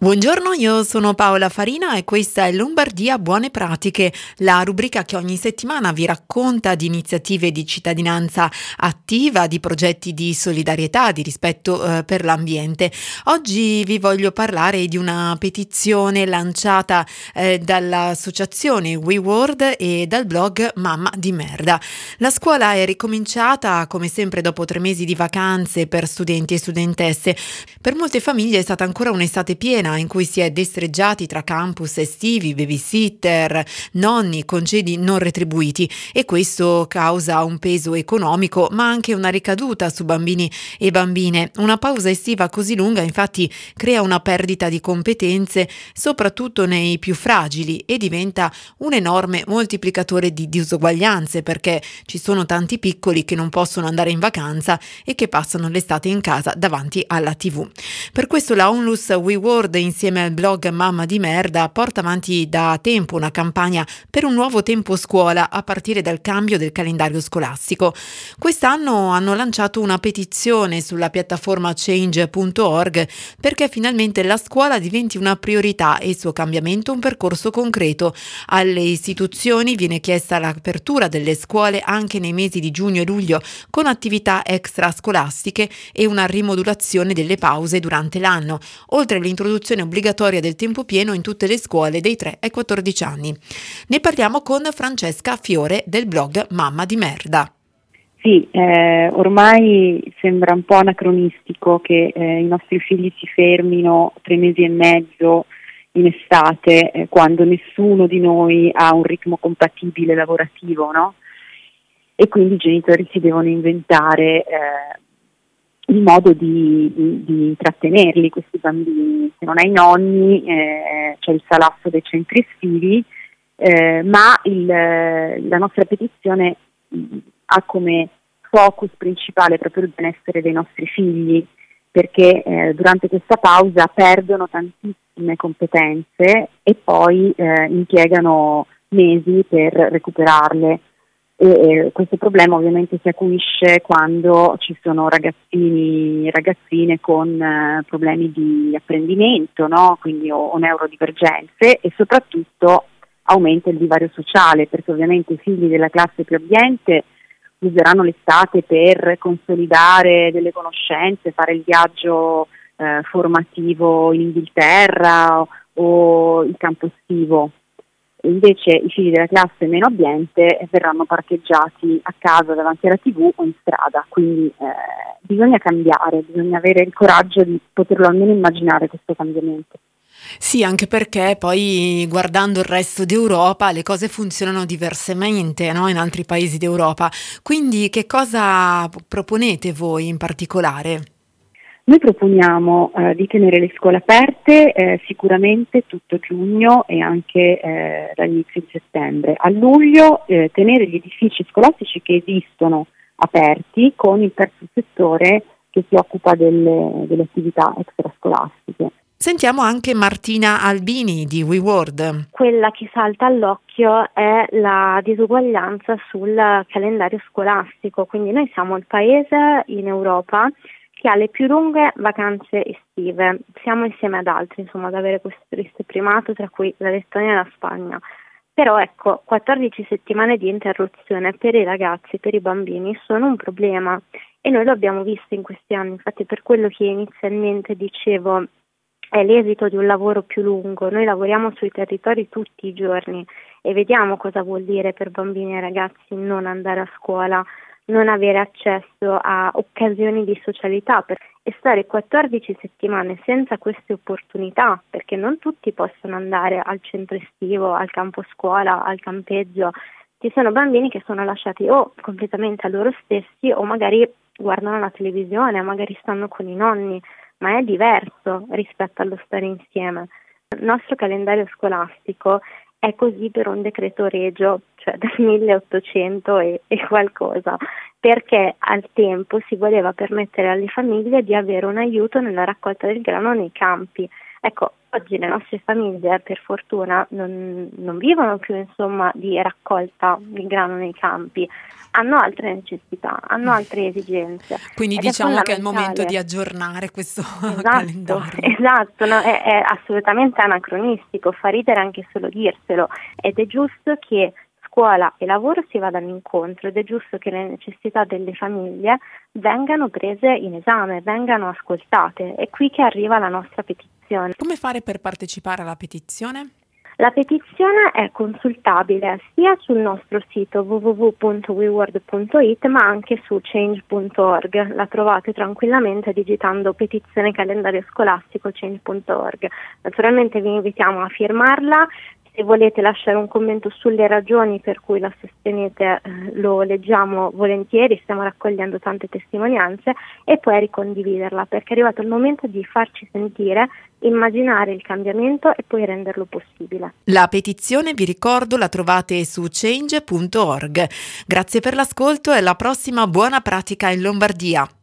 Buongiorno, io sono Paola Farina e questa è Lombardia Buone Pratiche, la rubrica che ogni settimana vi racconta di iniziative di cittadinanza attiva, di progetti di solidarietà, di rispetto per l'ambiente. Oggi vi voglio parlare di una petizione lanciata dall'associazione WeWorld e dal blog Mamma di Merda. La scuola è ricominciata come sempre dopo 3 mesi di vacanze per studenti e studentesse. Per molte famiglie è stata ancora un'estate piena in cui si è destreggiati tra campus estivi, babysitter, nonni, congedi non retribuiti, e questo causa un peso economico ma anche una ricaduta su bambini e bambine. Una pausa estiva così lunga infatti crea una perdita di competenze soprattutto nei più fragili e diventa un enorme moltiplicatore di disuguaglianze, perché ci sono tanti piccoli che non possono andare in vacanza e che passano l'estate in casa davanti alla TV. Per questo la Onlus WeWorld insieme al blog Mamma di Merda porta avanti da tempo una campagna per un nuovo tempo scuola a partire dal cambio del calendario scolastico. Quest'anno hanno lanciato una petizione sulla piattaforma change.org perché finalmente la scuola diventi una priorità e il suo cambiamento un percorso concreto. Alle istituzioni viene chiesta l'apertura delle scuole anche nei mesi di giugno e luglio con attività extrascolastiche e una rimodulazione delle pause durante l'anno, oltre all'introduzione obbligatoria del tempo pieno in tutte le scuole dai 3 ai 14 anni. Ne parliamo con Francesca Fiore del blog Mamma di Merda. Sì, ormai sembra un po' anacronistico che i nostri figli si fermino 3 mesi e mezzo in estate quando nessuno di noi ha un ritmo compatibile lavorativo, no? E quindi i genitori si devono inventare il modo di intrattenerli, questi bambini. Se non hai nonni, c'è il salasso dei centri estivi, ma la nostra petizione ha come focus principale proprio il benessere dei nostri figli, perché durante questa pausa perdono tantissime competenze e poi impiegano mesi per recuperarle. E questo problema ovviamente si acuisce quando ci sono ragazzini e ragazzine con problemi di apprendimento, no? Quindi o neurodivergenze, e soprattutto aumenta il divario sociale, perché ovviamente i figli della classe più abbiente useranno l'estate per consolidare delle conoscenze, fare il viaggio formativo in Inghilterra o il campo estivo. Invece i figli della classe meno abbiente verranno parcheggiati a casa davanti alla TV o in strada, quindi bisogna cambiare, bisogna avere il coraggio di poterlo almeno immaginare questo cambiamento. Sì, anche perché poi guardando il resto d'Europa le cose funzionano diversamente, no? In altri paesi d'Europa. Quindi che cosa proponete voi in particolare? Noi proponiamo di tenere le scuole aperte sicuramente tutto giugno e anche dall'inizio di settembre. A luglio tenere gli edifici scolastici che esistono aperti con il terzo settore che si occupa delle attività extrascolastiche. Sentiamo anche Martina Albini di WeWorld. Quella che salta all'occhio è la disuguaglianza sul calendario scolastico, quindi noi siamo il paese in Europa che ha le più lunghe vacanze estive, siamo insieme ad altri insomma ad avere questo triste primato, tra cui la Lettonia e la Spagna. Però ecco, 14 settimane di interruzione per i ragazzi, per i bambini sono un problema e noi lo abbiamo visto in questi anni, infatti per quello che inizialmente dicevo è l'esito di un lavoro più lungo. Noi lavoriamo sui territori tutti i giorni e vediamo cosa vuol dire per bambini e ragazzi non andare a scuola, non avere accesso a occasioni di socialità e stare 14 settimane senza queste opportunità, perché non tutti possono andare al centro estivo, al campo scuola, al campeggio. Ci sono bambini che sono lasciati o completamente a loro stessi o magari guardano la televisione, magari stanno con i nonni, ma è diverso rispetto allo stare insieme. Il nostro calendario scolastico è così per un decreto regio, cioè del 1800 e qualcosa, perché al tempo si voleva permettere alle famiglie di avere un aiuto nella raccolta del grano nei campi. Ecco, oggi le nostre famiglie per fortuna non vivono più insomma di raccolta di grano nei campi, hanno altre necessità, hanno altre esigenze. Quindi Ed diciamo che è il fondamentale. momento di aggiornare questo Esatto, calendario. esatto, no, è assolutamente anacronistico, fa ridere anche solo dirselo, ed è giusto che scuola e lavoro si vadano incontro, ed è giusto che le necessità delle famiglie vengano prese in esame, vengano ascoltate. È qui che arriva la nostra petizione. Come fare per partecipare alla petizione? La petizione è consultabile sia sul nostro sito www.weworld.it, ma anche su change.org. La trovate tranquillamente digitando petizione calendario scolastico change.org. Naturalmente vi invitiamo a firmarla. Se volete lasciare un commento sulle ragioni per cui la sostenete, lo leggiamo volentieri, stiamo raccogliendo tante testimonianze, e poi ricondividerla, perché è arrivato il momento di farci sentire, immaginare il cambiamento e poi renderlo possibile. La petizione, vi ricordo, la trovate su change.org. Grazie per l'ascolto e alla prossima Buona Pratica in Lombardia.